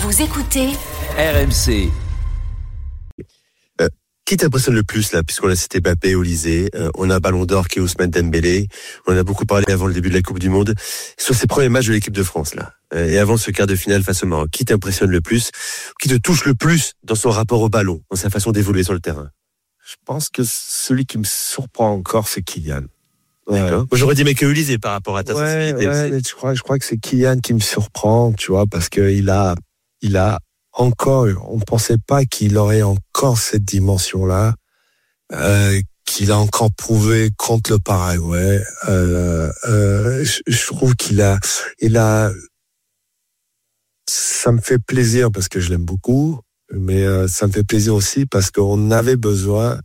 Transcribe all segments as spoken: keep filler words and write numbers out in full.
Vous écoutez R M C. Euh, qui t'impressionne le plus là, puisqu'on a cité Mbappé, Olysée, euh, on a un Ballon d'Or qui est Ousmane Dembélé, on en a beaucoup parlé avant le début de la Coupe du Monde, sur ces premiers matchs de l'équipe de France là, euh, et avant ce quart de finale face au Maroc. Qui t'impressionne le plus, qui te touche le plus dans son rapport au ballon, dans sa façon d'évoluer sur le terrain? Je pense que celui qui me surprend encore, c'est Kylian. Ouais. Moi, j'aurais dit Michael Olysée par rapport à ta ouais, sensibilité ouais, aussi. mais je crois, je crois que c'est Kylian qui me surprend, tu vois, parce que il a, il a encore, on ne pensait pas qu'il aurait encore cette dimension-là, euh, qu'il a encore prouvé contre le Paraguay. Euh, euh, je, je trouve qu'il a, il a, ça me fait plaisir parce que je l'aime beaucoup, mais euh, ça me fait plaisir aussi parce qu'on avait besoin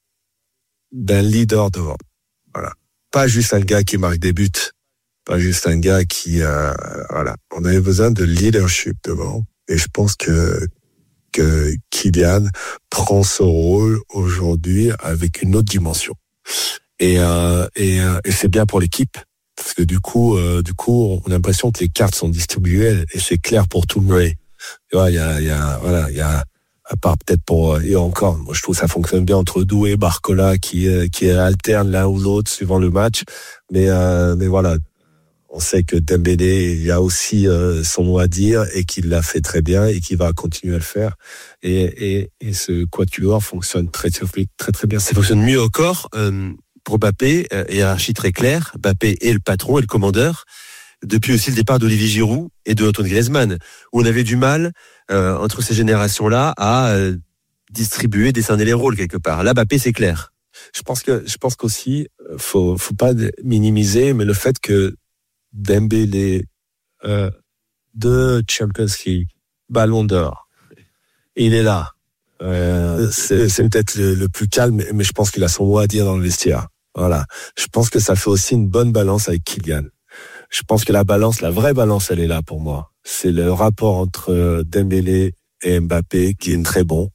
d'un leader devant. Voilà. Pas juste un gars qui marque des buts, pas juste un gars qui, euh, voilà. On avait besoin de leadership devant. Et je pense que, que Kylian prend ce rôle aujourd'hui avec une autre dimension. Et, euh, et, euh, et c'est bien pour l'équipe. Parce que du coup, euh, du coup, on a l'impression que les cartes sont distribuées et c'est clair pour tout le monde. Oui. Tu vois, il y a, il y a, voilà, il y a, à part peut-être pour, et encore, moi je trouve que ça fonctionne bien entre Doué et Barcola qui, qui alternent l'un ou l'autre suivant le match. Mais, euh, mais voilà. On sait que Dembélé, il a aussi euh, son mot à dire et qu'il l'a fait très bien et qu'il va continuer à le faire. Et, et, et ce quatuor fonctionne très, très, très, très bien. Ça fonctionne mieux encore euh, pour Mbappé, euh, hiérarchie très claire. Mbappé est le patron et le commandeur. Depuis aussi le départ d'Olivier Giroud et de Antoine Griezmann, où on avait du mal, euh, entre ces générations-là, à euh, distribuer, décerner les rôles quelque part. Là, Mbappé, c'est clair. Je pense que, je pense qu'aussi, faut, faut pas minimiser, mais le fait que Dembélé, euh, de Champions League, Ballon d'Or, il est là. Euh, c'est, c'est peut-être le, le plus calme, mais je pense qu'il a son mot à dire dans le vestiaire. Voilà. Je pense que ça fait aussi une bonne balance avec Kylian. Je pense que la balance, la vraie balance, elle est là pour moi. C'est le rapport entre Dembélé et Mbappé qui est très bon.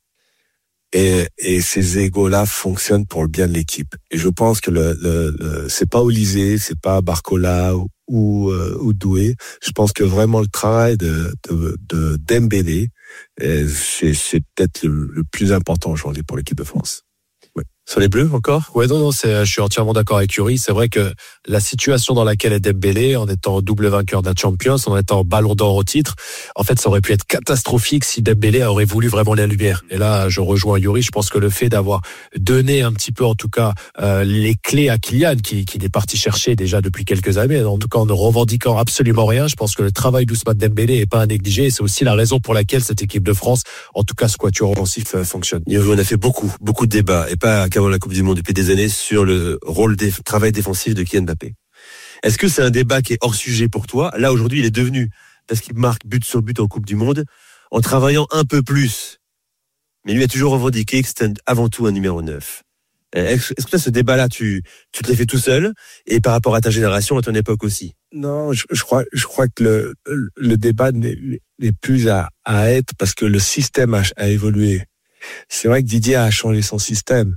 Et, et ces égos-là fonctionnent pour le bien de l'équipe. Et je pense que le, le, le c'est pas Olysée, c'est pas Barcola ou, ou, euh, ou Doué. Je pense que vraiment le travail de, de, de Dembélé, c'est, c'est peut-être le, le plus important aujourd'hui pour l'équipe de France. Ouais. Sur les Bleus encore? Ouais, non, non, c'est, je suis entièrement d'accord avec Yuri. C'est vrai que la situation dans laquelle est Dembélé, en étant double vainqueur d'un Champions, en étant Ballon d'Or au titre, en fait, ça aurait pu être catastrophique si Dembélé aurait voulu vraiment la lumière. Et là, je rejoins Yuri. Je pense que le fait d'avoir donné un petit peu, en tout cas, euh, les clés à Kylian, qui, qui est parti chercher déjà depuis quelques années, en tout cas en ne revendiquant absolument rien, je pense que le travail d'Ousmane Dembélé est pas à négliger. Et c'est aussi la raison pour laquelle cette équipe de France, en tout cas, ce quatuor offensif euh, fonctionne. On a fait beaucoup, beaucoup de débats, et pas qu'avant la Coupe du Monde, depuis des années, sur le rôle des travail défensif de Kylian Mbappé. Est-ce que c'est un débat qui est hors sujet pour toi? Là, aujourd'hui, il est devenu, parce qu'il marque but sur but en Coupe du Monde, en travaillant un peu plus. Mais lui a toujours revendiqué que c'était avant tout un numéro neuf. Est-ce que ce débat-là, tu, tu te l'as fait tout seul, et par rapport à ta génération, à ton époque aussi? Non, je, je crois, je crois que le, le débat n'est, n'est plus à, à être parce que le système a, a évolué. C'est vrai que Didier a changé son système.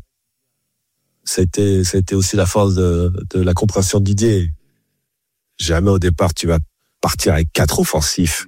Ça a été, ça a été aussi la force de, de la compréhension de Didier. Jamais au départ tu vas partir avec quatre offensifs.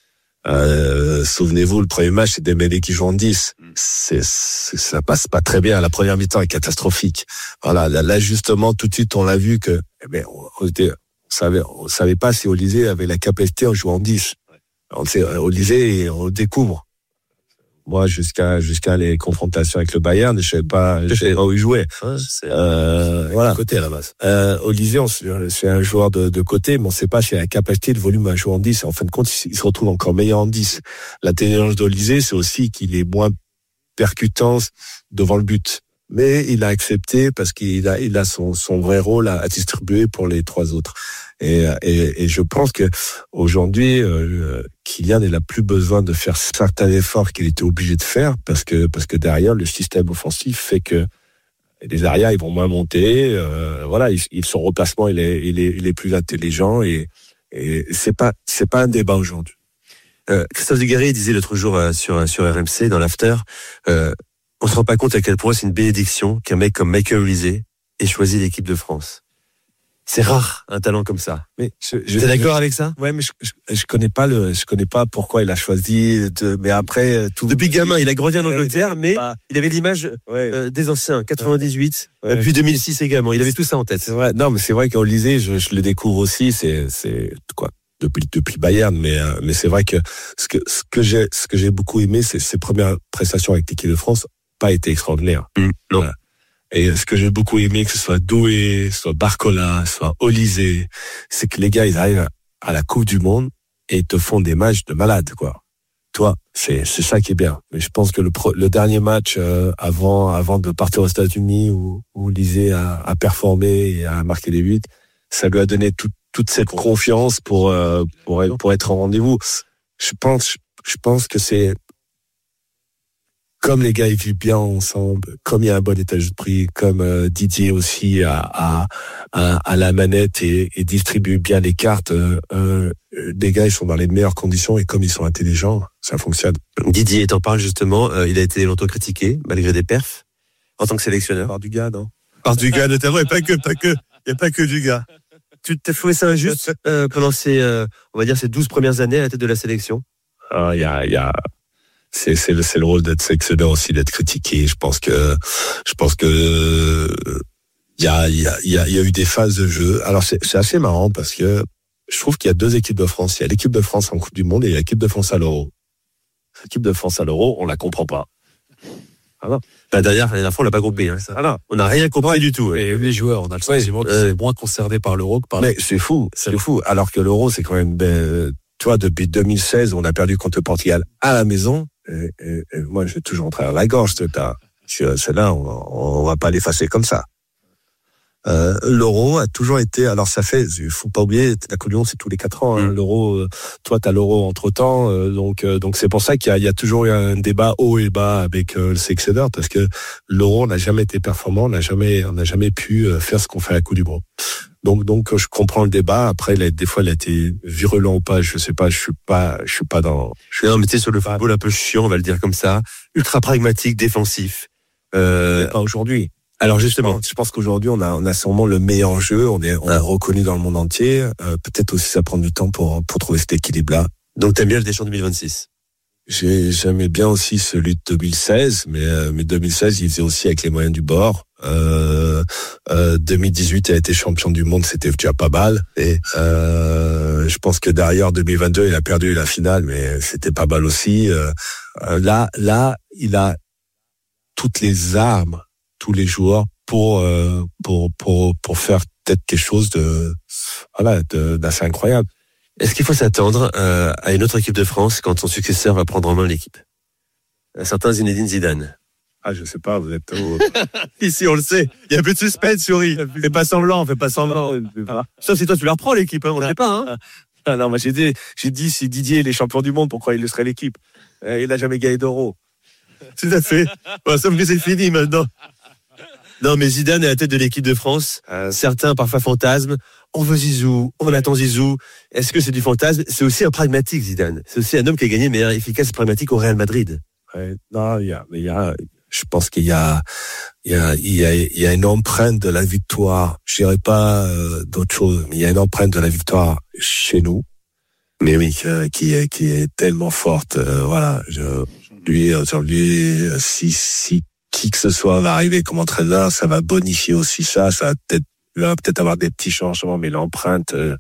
Euh, souvenez-vous, le premier match, c'est Dembélé qui joue en dix. C'est, c'est, ça passe pas très bien. La première mi-temps est catastrophique. Voilà, là, justement, tout de suite, on l'a vu que, eh ben, on, on, était, on savait, on savait pas si Olysée avait la capacité à jouer en dix. On sait, Olysée, on le découvre. Moi, jusqu'à jusqu'à les confrontations avec le Bayern, je savais pas, je savais pas où il jouait. Euh, voilà. Côté à la base. Euh, Olysée, c'est un joueur de, de côté, mais on sait pas s'il a la capacité de volume à jouer en dix. En fin de compte, il se retrouve encore meilleur en dix. L'intelligence d'Olysée, c'est aussi qu'il est moins percutant devant le but. Mais il a accepté parce qu'il a, il a son, son vrai rôle à, à distribuer pour les trois autres. Et, et, et je pense que aujourd'hui, euh, Kylian n'a plus besoin de faire certains efforts qu'il était obligé de faire parce que parce que derrière le système offensif fait que les arrières ils vont moins monter. Euh, voilà, il, il, son replacement il est il est il est plus intelligent et et c'est pas c'est pas un débat aujourd'hui. Euh, Christophe Dugarry disait l'autre jour euh, sur sur R M C dans l'after, euh, on se rend pas compte à quel point c'est une bénédiction qu'un mec comme Michael Olysée ait choisi l'équipe de France. C'est rare, un talent comme ça. Mais je, je, T'es d'accord je, avec ça? Ouais, mais je, je, je connais pas le, je connais pas pourquoi il a choisi de, mais après, tout. Depuis gamin, il a grandi en Angleterre, mais Bah, il avait l'image ouais. euh, des anciens, quatre-vingt-dix-huit, Ouais. depuis deux mille six également. Il avait tout ça en tête. C'est vrai. Non, mais c'est vrai qu'au lycée, je, je le découvre aussi. C'est, c'est quoi depuis depuis Bayern, mais euh, mais c'est vrai que ce que ce que j'ai ce que j'ai beaucoup aimé, c'est ses premières prestations avec l'équipe de France, pas été extraordinaires. Mmh, non. Voilà. Et ce que j'ai beaucoup aimé, que ce soit Doué, soit Barcola, soit Olysée, c'est que les gars, ils arrivent à la Coupe du Monde et ils te font des matchs de malade, quoi. Toi, c'est c'est ça qui est bien. Mais je pense que le pro, le dernier match euh, avant avant de partir aux États-Unis où où Olysée a, a performé et a marqué des buts, ça lui a donné toute toute cette confiance pour euh, pour être, pour être en rendez-vous. Je pense je pense que c'est comme les gars ils vivent bien ensemble, comme il y a un bon état d'esprit, comme euh, Didier aussi a, a, a, a la manette et, et distribue bien les cartes, euh, euh, les gars ils sont dans les meilleures conditions et comme ils sont intelligents, ça fonctionne. Didier, t'en parles justement, euh, il a été longtemps critiqué, malgré des perfs, en tant que sélectionneur. Par du gars, non? Par du gars notamment, et pas que, pas que, il n'y a pas que du gars. Tu t'as trouvé ça injuste euh, pendant ces, euh, on va dire, ces douze premières années à la tête de la sélection? Ah, il y a, il y a, c'est, c'est le, c'est le rôle d'être sélectionneur aussi, d'être critiqué. Je pense que, je pense que, il y a, il y a, il y a, il y a eu des phases de jeu. Alors c'est, c'est assez marrant parce que je trouve qu'il y a deux équipes de France. Il y a l'équipe de France en Coupe du Monde et il y a l'équipe de France à l'Euro. L'équipe de France à l'Euro, on la comprend pas. Ah non. Bah, d'ailleurs, la dernière fois, on l'a pas compris, hein. Ah non. On n'a rien compris du tout. Et les joueurs, on a le sentiment qu'ils euh, sont moins concernés par l'Euro que par Mais c'est fou, c'est fou. Alors que l'Euro, c'est quand même, ben, tu vois, depuis deux mille seize, on a perdu contre le Portugal à la maison. Et, et, et moi, j'ai toujours entré à la gorge. C'est là, on, on va pas l'effacer comme ça. Euh, l'Euro a toujours été, alors ça fait, il faut pas oublier, la Coupe du Monde c'est tous les quatre ans. Hein, mmh. L'Euro, euh, toi t'as l'Euro entre temps, euh, donc euh, donc c'est pour ça qu'il y a, il y a toujours eu un débat haut et bas avec euh, le sélectionneur parce que l'Euro n'a jamais été performant, on n'a jamais, on n'a jamais pu euh, faire ce qu'on fait à la Coupe du Monde. Donc donc je comprends le débat. Après, il a, des fois, il a été virulent ou pas, je sais pas, je suis pas, je suis pas dans. Je suis non, mais tu sais, sur le football un peu chiant, on va le dire comme ça, ultra pragmatique, défensif. Euh, pas aujourd'hui. Alors Je justement, pense, je pense qu'aujourd'hui on a on a sûrement le meilleur jeu, on est on est reconnu dans le monde entier. Euh, peut-être aussi ça prend du temps pour pour trouver cet équilibre-là. donc t'aimes bien le Deschamps deux mille vingt-six? J'ai j'aimais bien aussi celui de deux mille seize, mais euh, mais deux mille seize il faisait aussi avec les moyens du bord. Euh, euh, deux mille dix-huit il a été champion du monde, c'était déjà pas mal. Et euh, je pense que derrière deux mille vingt-deux il a perdu la finale, mais c'était pas mal aussi. Euh, là là il a toutes les armes, tous les joueurs pour euh, pour pour pour faire peut-être quelque chose de voilà de, d'assez incroyable. Est-ce qu'il faut s'attendre euh, à une autre équipe de France quand son successeur va prendre en main l'équipe? Un certain Zinedine Zidane. Ah je sais pas, vous êtes au... Ici on le sait, il y a un peu de suspense, Yuri. Fais pas semblant, fais pas semblant. Sauf si toi tu la reprends l'équipe, hein, on ne sait pas. Hein. Ah non, moi j'ai dit j'ai dit si Didier il est champion du monde, pourquoi il le serait l'équipe? Il n'a jamais gagné d'Euro. Tout à fait. Bon, sauf que c'est fini maintenant. Non, mais Zidane est à la tête de l'équipe de France. Euh, certains parfois fantasment. On veut Zizou, on attend Zizou. Est-ce que c'est du fantasme? C'est aussi un pragmatique, Zidane. C'est aussi un homme qui a gagné meilleur efficace et pragmatique au Real Madrid. Ouais, non, il y a, il y a, je pense qu'il y a, il y a, il y a, il y a une empreinte de la victoire. Je dirais pas euh, d'autre chose, mais il y a une empreinte de la victoire chez nous. Mais oui, euh, qui est, qui est tellement forte. Euh, voilà, je, lui, aujourd'hui, si, si qui que ce soit va arriver comme entraîneur, ça va bonifier aussi ça. Ça va peut-être, va peut-être avoir des petits changements, mais l'empreinte, euh,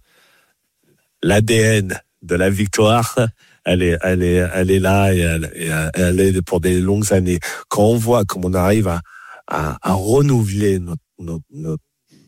l'A D N de la victoire, elle est, elle est, elle est là et elle, et elle est pour des longues années. Quand on voit comme on arrive à, à, à renouveler notre, notre, notre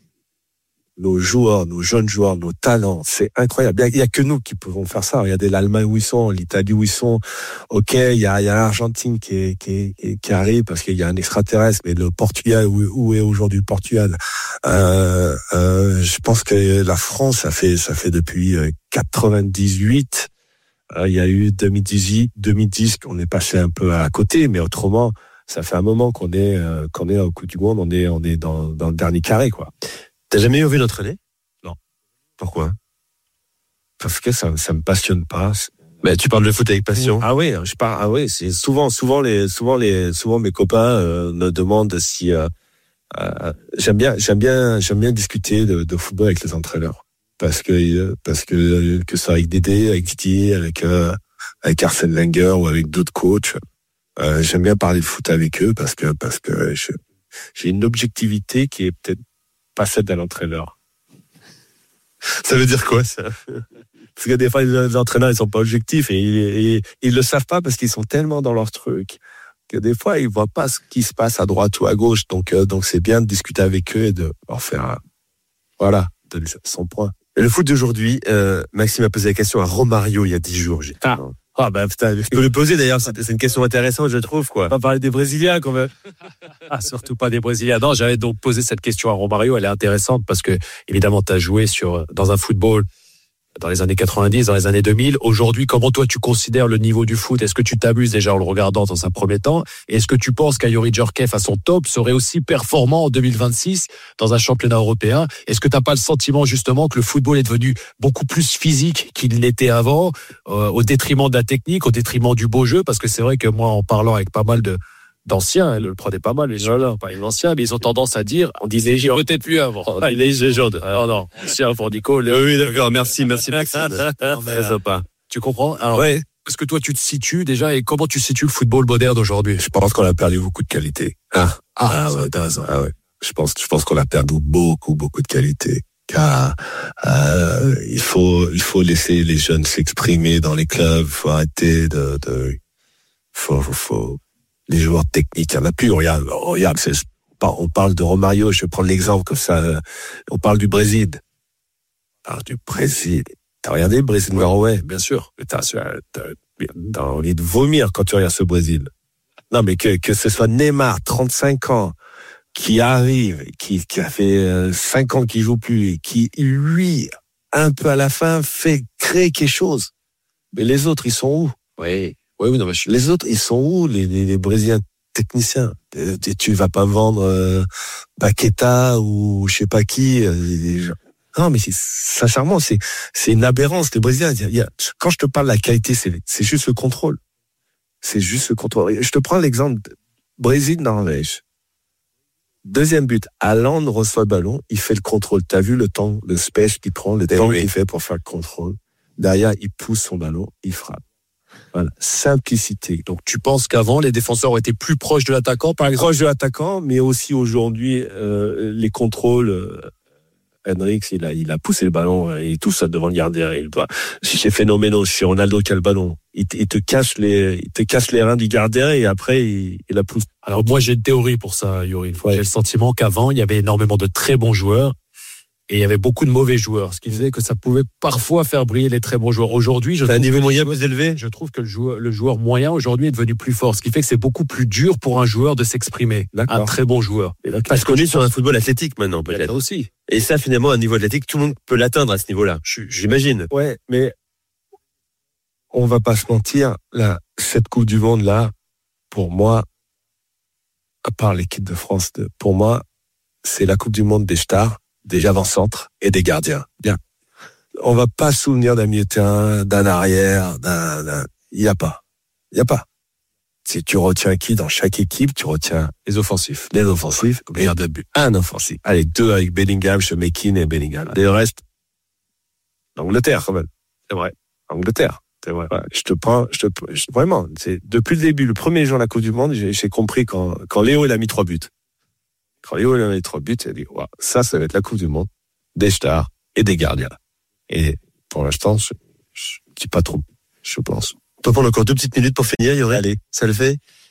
nos joueurs, nos jeunes joueurs, nos talents, c'est incroyable. Il y, a que nous qui pouvons faire ça. Regardez l'Allemagne où ils sont, l'Italie où ils sont. Ok, il y a, il y a l'Argentine qui, est, qui, est, qui arrive parce qu'il y a un extraterrestre, mais le Portugal, où, où est aujourd'hui le Portugal? Euh, euh, je pense que la France, ça fait, ça fait depuis quatre-vingt-dix-huit. Euh, il y a eu deux mille dix, deux mille dix qu'on est passé un peu à côté, mais autrement, ça fait un moment qu'on est, euh, qu'on est au Coupe du Monde, on est, on est dans, dans le dernier carré, quoi. T'as jamais vu notre nez? Non. Pourquoi? Parce que ça, ça me passionne pas. Bah, tu parles de foot avec passion. Ah oui, je parle. Ah oui, c'est souvent, souvent les, souvent les, souvent mes copains euh, me demandent si, euh, Euh, j'aime bien, j'aime bien, j'aime bien discuter de, de football avec les entraîneurs parce que parce que que ça avec Dédé, avec Didier, avec euh, avec Arsène Wenger ou avec d'autres coachs. Euh, j'aime bien parler de foot avec eux parce que parce que je, j'ai une objectivité qui est peut-être pas celle d'un entraîneur. Ça veut dire quoi, ça? Parce que des fois, les entraîneurs, ils sont pas objectifs et, et, et ils le savent pas parce qu'ils sont tellement dans leur truc que des fois, ils voient pas ce qui se passe à droite ou à gauche. Donc, euh, donc c'est bien de discuter avec eux et de leur faire, un, voilà, de son point. Et le foot d'aujourd'hui, euh, Maxime a posé la question à Romario il y a dix jours. J'ai... Ah. Ah bah putain, je peux le poser d'ailleurs, c'est, c'est une question intéressante, je trouve, quoi. On va parler des Brésiliens quand même. Ah, surtout pas des Brésiliens. Non, j'avais donc posé cette question à Romario, elle est intéressante parce que évidemment tu as joué sur dans un football dans les années quatre-vingt-dix, dans les années deux mille. Aujourd'hui, comment toi tu considères le niveau du foot? Est-ce que tu t'amuses déjà en le regardant dans un premier temps? Et est-ce que tu penses qu'Ayuri Djorkaeff à son top serait aussi performant en deux mille vingt-six dans un championnat européen? Est-ce que tu n'as pas le sentiment justement que le football est devenu beaucoup plus physique qu'il l'était avant, euh, au détriment de la technique, au détriment du beau jeu? Parce que c'est vrai que moi, en parlant avec pas mal de d'anciens, le prenaient pas mal, les gens là, pas les anciens, mais ils ont tendance à dire, on disait, peut-être plus avant. Ah, il est légende. Ah non, ancien pour Nico. Le... Oui, d'accord, merci, merci, Maxime. Non, mais, euh, pas. Tu comprends? Alors, ouais. Est-ce que toi, tu te situes déjà et comment tu situes le football moderne d'aujourd'hui? Je pense qu'on a perdu beaucoup de qualité. Ah, ah, ah ouais, t'as raison. Ah ouais. Je pense, je pense qu'on a perdu beaucoup, beaucoup de qualité. Car euh, il faut, il faut laisser les jeunes s'exprimer dans les clubs. Il faut arrêter de, de, faut, faut, faut. Les joueurs techniques, il n'y en a plus. Regarde, regarde, c'est, on parle de Romario, je vais prendre l'exemple comme ça. On parle du Brésil. On parle du Brésil. T'as regardé le Brésil Uruguay? Bien sûr. T'as, t'as, t'as envie de vomir quand tu regardes ce Brésil. Non, mais que, que ce soit Neymar, trente-cinq ans, qui arrive, qui, qui a fait cinq ans qu'il joue plus, et qui, lui, un peu à la fin, fait créer quelque chose. Mais les autres, ils sont où? Oui. Oui, oui, non, mais je suis... Les autres, ils sont où, les, les, les Brésiliens techniciens? Tu, tu vas pas vendre euh, Paqueta ou je sais pas qui. Euh, les gens. Non, mais c'est, sincèrement, c'est, c'est une aberrance, les Brésiliens. Il y a, quand je te parle de la qualité, c'est, c'est juste le contrôle. C'est juste le contrôle. Je te prends l'exemple de Brésil-Norvège. Deuxième but, Haaland reçoit le ballon, il fait le contrôle. T'as vu le temps, le space qu'il prend, le temps oui. qu'il fait pour faire le contrôle. Derrière, il pousse son ballon, il frappe. Voilà, simplicité. Donc tu penses qu'avant les défenseurs ont été plus proches de l'attaquant, par exemple? Proches de l'attaquant, mais aussi aujourd'hui euh, les contrôles. Euh, Hendrix, il a, il a poussé le ballon et tout ça devant le gardien. Il doit, c'est phénoménal. C'est Ronaldo qui a le ballon. Il te, il te cache les, il te cache les reins du gardien et après il, il la pousse. Alors moi j'ai une théorie pour ça, Yuri. Ouais. J'ai le sentiment qu'avant il y avait énormément de très bons joueurs. Et il y avait beaucoup de mauvais joueurs, ce qui faisait que ça pouvait parfois faire briller les très bons joueurs. Aujourd'hui, je trouve un niveau moyen plus élevé. Je trouve que le joueur, le joueur moyen aujourd'hui est devenu plus fort, ce qui fait que c'est beaucoup plus dur pour un joueur de s'exprimer. D'accord. Un très bon joueur. Parce qu'on est sur un football athlétique maintenant, peut-être. Aussi. Et ça, finalement, un niveau athlétique, tout le monde peut l'atteindre à ce niveau-là. J'imagine. Ouais, mais on va pas se mentir, là, cette Coupe du Monde là, pour moi, à part l'équipe de France, de, pour moi, c'est la Coupe du Monde des stars. Des avant-centres et des gardiens. Bien. On va pas se souvenir d'un milieu de terrain, d'un arrière, d'un, d'un... il y a pas. Il y a pas. Si tu retiens qui dans chaque équipe, tu retiens les offensifs. Les offensifs. Et un but. Un offensif. Allez, deux avec Bellingham, je mets Keane et Bellingham. Et le reste, l'Angleterre, quand même. C'est vrai. Angleterre. C'est vrai. Ouais, je te prends, je te, je, vraiment, c'est, depuis le début, le premier jour de la Coupe du Monde, j'ai, j'ai compris quand, quand Léo, il a mis trois buts. Quand Léo il a mis trois buts, il a dit wow, ça, ça va être la Coupe du Monde, des stars et des gardiens. Et pour l'instant, je ne dis pas trop, je pense. On peut prendre encore deux petites minutes pour finir, Yuri. Allez, ça le fait.